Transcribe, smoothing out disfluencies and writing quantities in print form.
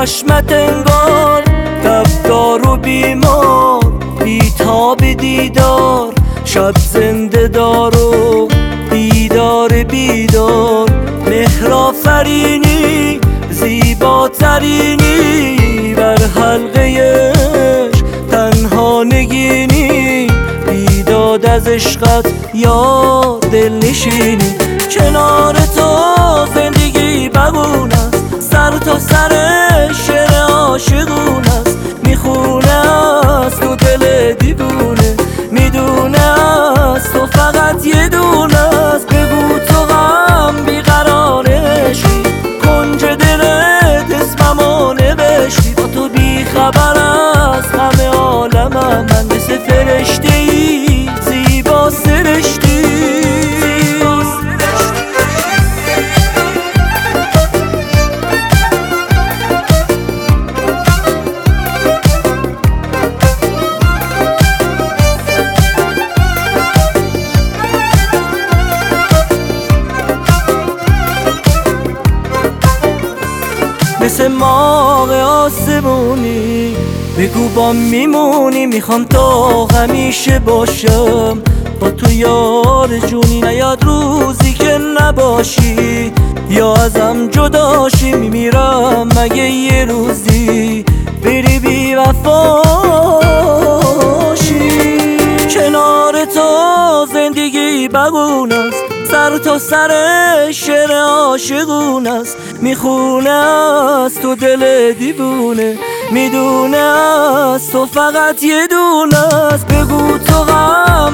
چشمت انگار غمدار و بیمار، بیتاب دیدار، شب زنده دار و بیدار بیدار. مهر آفرینی زیباترینی، بر حلقه عشق تنها نگینی، بیداد از عشقت یا دلنشینی. کنار تو زندگی ببون است، سر تا سر شعر عاشقون است. میخونه از تو دل دیوونه، میدونه از تو فقط یه دونه است. بگو تو غم بیقرار عشقی، کنج دلت اسممو نوشتی. با تو بیخبر از همه عالمم، من مثل فرشته‌ای زیبا سرشتی. مثل ماه آسمونی بگو با میمونی، میخوام تا همیشه باشم با تو یار جونی. نیاد روزی که نباشی یا ازم جداشی، میمیرم مگه یه روزی بری بی وفاشی. کنار تو زندگی بگون است، سر تا سر شعر عاشقون است. میخونه از تو دل دیوونه، میدونه از تو فقط یه دونه است. بگو تو غم